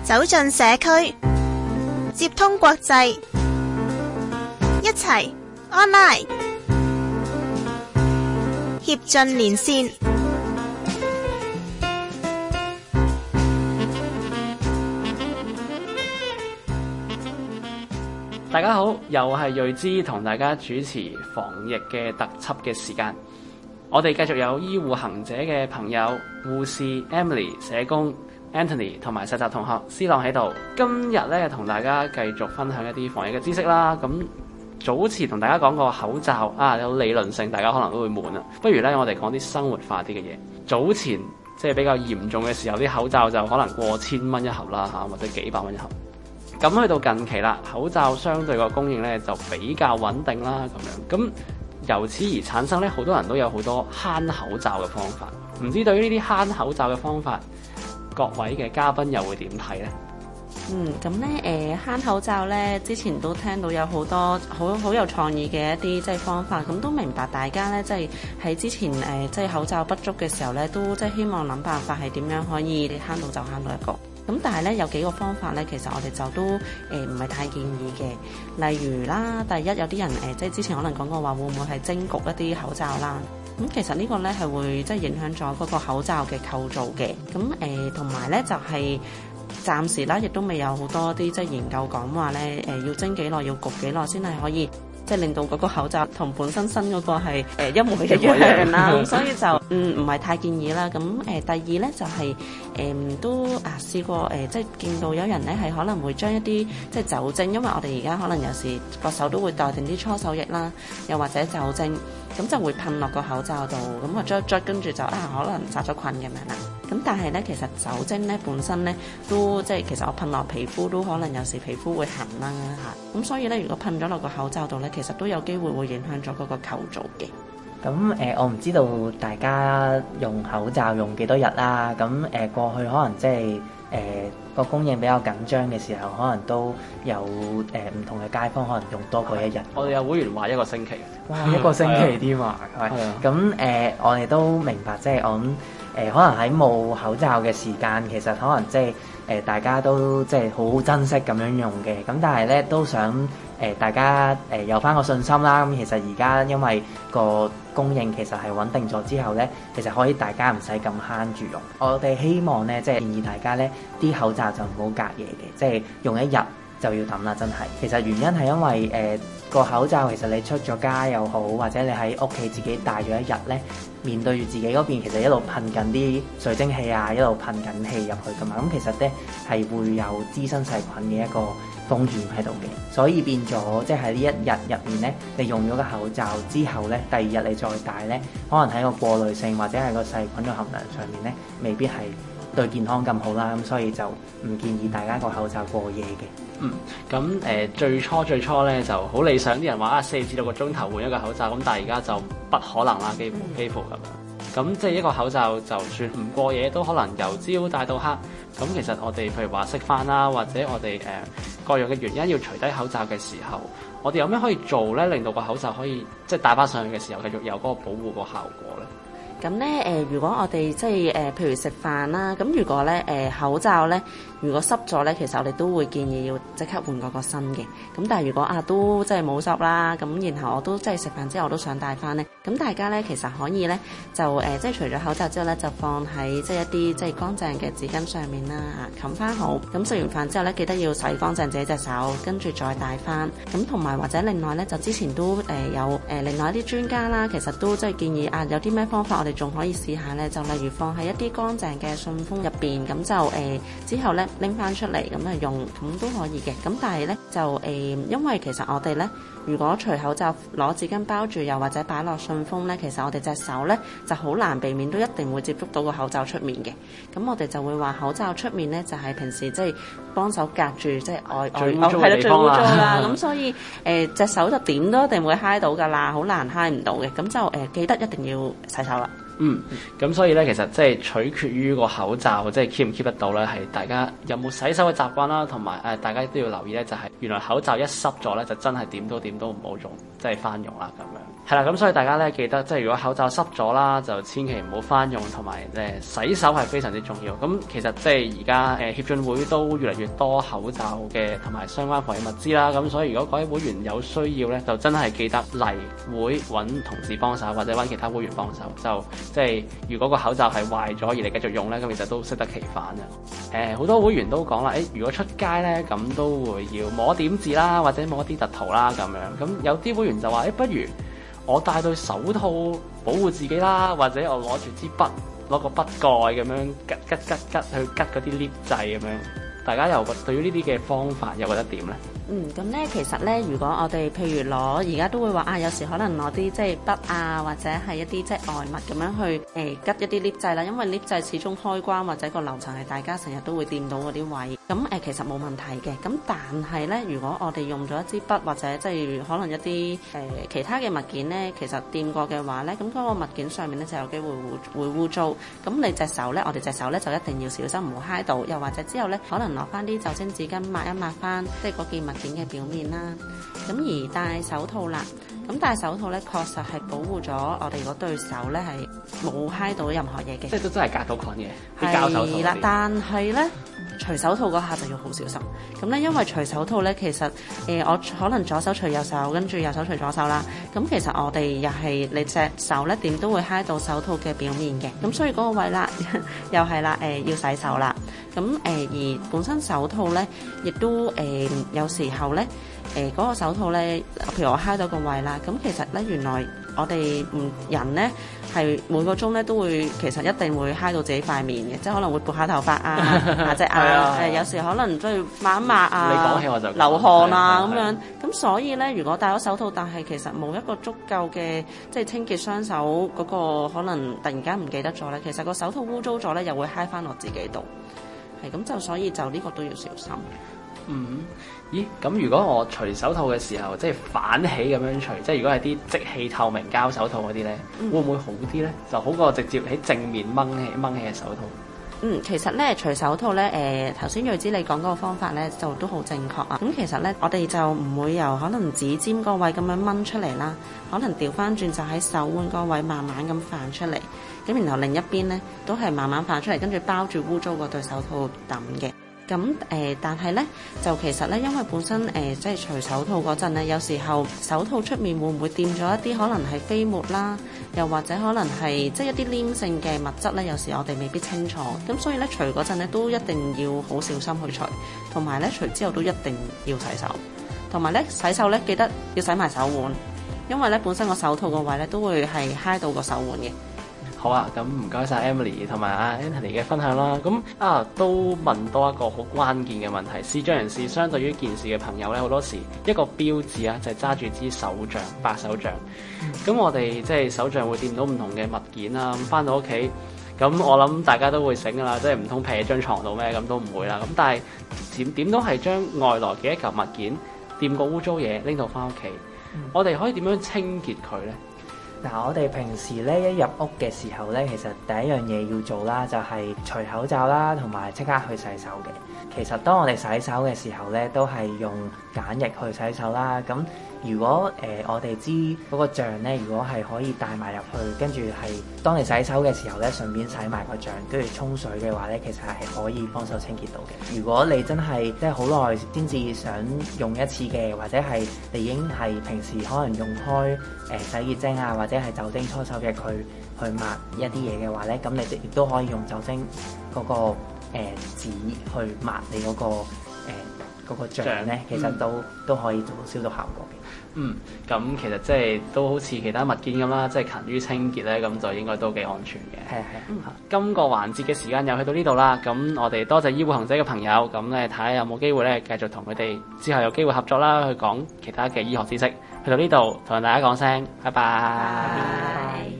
走進社區，接通國際，一齊 online 協進連線。 大家好，又係睿之同大家主持防疫嘅特輯嘅時間。我哋繼續有醫護行者嘅朋友，護士 Emily、社工 Anthony 同埋實習同學思朗喺度。今日咧同大家繼續分享一啲防疫嘅知識啦。咁早前同大家講過口罩啊，有理論性，大家可能都會悶啊。不如咧我哋講啲生活化啲嘅嘢。早前即係比較嚴重嘅時候，啲口罩就可能過千蚊一盒啦嚇，或者幾百蚊一盒。咁去到近期啦，口罩相對個供應咧就比較穩定啦，咁樣咁由此而產生咧，好多人都有好多慳口罩嘅方法。唔知對於呢啲慳口罩嘅方法，各位嘅嘉賓又會點睇呢？ 咁咧慳口罩咧，之前都聽到有好多好有創意嘅一啲即係方法，咁都明白大家咧即係喺之前即係口罩不足嘅時候咧，都即係希望諗辦法係點樣可以慳到就慳到一個。咁但係咧有幾個方法咧，其實我哋就都唔係太建議嘅。例如啦，第一有啲人即係之前可能講過話，會唔會係蒸焗一啲口罩啦？咁其實呢個咧係會即係影響咗嗰個口罩嘅構造嘅。咁同埋咧就係暫時啦，亦都未有好多啲即係研究講話咧要蒸幾耐，要焗幾耐先係可以。即係令到嗰個口罩同本身新嗰個係一模一樣啦，咁所以就唔係太建議啦。咁第二咧就係都試過即係見到有人咧係可能會將一啲即係酒精，因為我哋而家可能有時個手都會帶定啲搓手液啦，又或者酒精，咁就會噴落個口罩度，咁啊捽跟住就可能殺咗菌咁樣啦。咁但係咧其實酒精咧本身咧都即係其實我噴落皮膚都可能有時皮膚會痕啦嚇，咁所以咧如果噴咗落個口罩度咧，其實都有機會會影響咗嗰個構造嘅。 咁我唔知道大家用口罩用幾多日啦。咁過去可能即係個供應比較緊張嘅時候，可能都有唔同嘅街坊可能用多過一日。 我哋有會員話一個星期， 哇，一個星期添啊！咁我哋都明白，即係我諗可能喺冇口罩嘅時間，其實可能即係大家都即係好珍惜咁樣用嘅。咁但係咧都想大家有翻個信心啦。咁其實而家因為個供應其實係穩定咗之後咧，其實可以大家唔使咁慳住用。我哋希望咧，即係建議大家咧，啲口罩就唔好隔夜嘅，即係用一日就要抌啦。真係，其實原因係因為個口罩其實你出咗街又好，或者你喺屋企自己戴咗一日咧，面對住自己嗰邊，其實一路噴緊啲水蒸氣啊，一路噴緊氣入去噶嘛。咁其實咧係會有滋生細菌嘅一個風險喺度嘅，所以變咗即係喺呢一日入面咧，你用咗個口罩之後咧，第二日你再戴咧，可能喺個過濾性或者係個細菌嘅含量上面咧，未必係對健康咁好啦。咁所以就唔建議大家個口罩過夜嘅。 咁最初咧就好理想，啲人話4至6個鐘頭換一個口罩，咁但係而家就不可能啦，幾乎咁樣。咁即係一個口罩，就算唔過夜，都可能由朝戴到黑。咁其實我哋譬如話食飯啦，或者我哋各樣嘅原因要除低口罩嘅時候，我哋有咩可以做咧，令到個口罩可以即係戴翻上去嘅時候繼續有嗰個保護個效果咧？ 咁咧如果我哋即係譬如食飯啦，咁如果咧口罩咧，如果濕咗咧，其實我哋都會建議要即刻換嗰個新嘅。咁但係如果都即係冇濕啦，咁然後我都即係食飯之後我都想戴翻咧，咁大家咧其實可以咧就即係除咗口罩之後咧，就放喺即係一啲即係乾淨嘅紙巾上面啦嚇，冚翻好。咁食完飯之後咧，記得要洗乾淨自己隻手，跟住再戴翻。咁同埋或者另外咧，就之前都有另外一啲專家啦，其實都即係建議有啲咩方法我哋仲可以試下咧，就例如放喺一啲乾淨嘅信封入邊，咁就之後咧拎翻出嚟咁用，咁都可以嘅。咁但係咧就因為其實我哋咧，如果除口罩攞紙巾包住，又或者擺落信封咧，其實我哋隻手咧就好難避免都一定會接觸到個口罩出面嘅。咁我哋就會話口罩出面咧就係平時即係幫手隔住即係外最污糟嘅地方啦。咁所以隻手就點都一定會揩到㗎啦，好難揩唔到嘅。咁就記得一定要洗手啦。 咁所以咧，其實即係取決於個口罩，即係 keep 唔 keep 得到咧，係大家有冇洗手嘅習慣啦，同埋大家都要留意咧，就係原來口罩一濕咗咧，就真係點都唔好用，即係翻用啦咁樣。 係啦，咁所以大家咧記得，即係如果口罩濕咗啦，就千祈唔好翻用，同埋洗手係非常之重要。咁其實即係而家協進會都越嚟越多口罩嘅同埋相關防疫物資啦。咁所以如果各位會員有需要咧，就真係記得嚟會揾同事幫手，或者揾其他會員幫手。就即係如果個口罩係壞咗而你繼續用咧，咁其實都適得其反嘅。好多會員都講啦，如果出街咧，咁都會要摸點字啦，或者摸一啲突圖啦咁樣。咁有啲會員就話，不如我戴對手套保護自己啦，或者我攞住支筆，攞個筆蓋咁樣吉去吉嗰啲 lift 掣咁樣。大家又對於呢啲嘅方法又覺得點咧？ 咁咧其實咧，如果我哋譬如攞而家都會話有時可能攞啲即係筆啊，或者係一啲即係外物咁樣去吉一啲 lift 掣啦，因為 lift 掣始終開關或者個樓層係大家成日都會掂到嗰啲位，咁其實冇問題嘅。咁但係咧，如果我哋用咗一支筆或者即係可能一啲其他嘅物件咧，其實掂過嘅話咧，咁嗰個物件上面咧就有機會會污糟。咁你隻手咧，我哋隻手咧就一定要小心，唔好揩到，又或者之後咧可能攞翻啲酒精紙巾抹一抹翻，即係嗰件物件嘅表面啦。咁而戴手套啦，咁戴手套咧確實係保護咗我哋嗰對手咧係冇揩到任何嘢嘅， 即係都真係隔到菌嘅啲膠手套。係啦， 但係咧除手套嗰下就要好小心。咁咧因為除手套咧，其實我可能左手除右手，跟住右手除左手啦。咁其實我哋又係你隻手咧點都會揩到手套嘅表面嘅。咁所以嗰個位啦，又係啦，要洗手啦。咁而本身手套咧，亦都有時候咧，嗰個手套咧，譬如我揩到個位啦，咁其實咧原來我哋人咧係每個鐘咧都會其實一定會揩到自己塊面嘅，即係可能會撥下頭髮啊、下隻眼，有時可能即係抹一抹啊， 你講起我就流汗啊咁樣。咁所以咧，如果戴咗手套，但係其實冇一個足夠嘅即係清潔雙手嗰個，可能突然間唔記得咗咧，其實個手套污糟咗咧，又會揩翻落自己度。係咁就所以就呢個都要小心。 咦？咁如果我除手套嘅時候，即係反起咁樣除，即係如果係啲即棄透明膠手套嗰啲咧，會唔會好啲咧？就好過直接喺正面掹起嘅手套。 其實咧除手套咧，頭先睿知你講嗰個方法咧，就都好正確啊。咁其實咧，我哋就唔會由可能指尖個位咁樣掹出嚟啦，可能調翻轉就喺手腕個位慢慢咁反出嚟，咁然後另一邊咧都係慢慢反出嚟，跟住包住污糟嗰對手套揼嘅。咁但係咧就其實咧，因為本身即係除手套嗰陣咧，有時候手套出面會唔會掂咗一啲可能係飛沫啦，又或者可能係即係一啲黏性嘅物質咧，有時我哋未必清楚。咁所以咧除嗰陣咧都一定要好小心去除，同埋咧除之後都一定要洗手，同埋咧洗手咧記得要洗埋手腕，因為咧本身個手套個位咧都會係揩到個手腕嘅。 好啊，咁唔該晒 Emily 同埋阿 Anthony 嘅分享啦。咁都問多一個好關鍵嘅問題，視障人士相對於健視嘅朋友咧，好多時一個標誌啊，就係揸住支手杖，白手杖。咁我哋即係手杖會掂到唔同嘅物件啦。咁翻到屋企，咁我諗大家都會醒噶啦，即係唔通劈喺張床度咩？咁都唔會啦。咁但係點都係將外來嘅一嚿物件掂個污糟嘢拎到翻屋企，我哋可以點樣清潔佢咧？ 嗱，我哋平時咧一入屋嘅時候咧，其實第一樣嘢要做啦，就係除口罩啦，同埋即刻去洗手嘅。其實當我哋洗手嘅時候咧，都係用梘液去洗手啦。咁如果我哋知嗰個杖咧，如果係可以帶埋入去，跟住係當你洗手嘅時候咧，順便洗埋個杖，跟住沖水嘅話咧，其實係可以幫手清潔到嘅。如果你真係即係好耐先至想用一次嘅，或者係你已經係平時可能用開洗潔精啊，或者係酒精搓手液去抹一啲嘢嘅話咧，咁你亦都可以用酒精嗰個紙去抹你嗰個杖咧，其實都可以做到消毒效果嘅。 咁其實即係都好似其他物件咁啦，即係勤於清潔咧，咁就應該都幾安全嘅。 係。 今個環節嘅時間又去到呢度啦，咁我哋多謝醫護行者嘅朋友，咁咧睇下有冇機會咧繼續同佢哋之後有機會合作啦，去講其他嘅醫學知識。去到呢度同大家講聲，拜拜。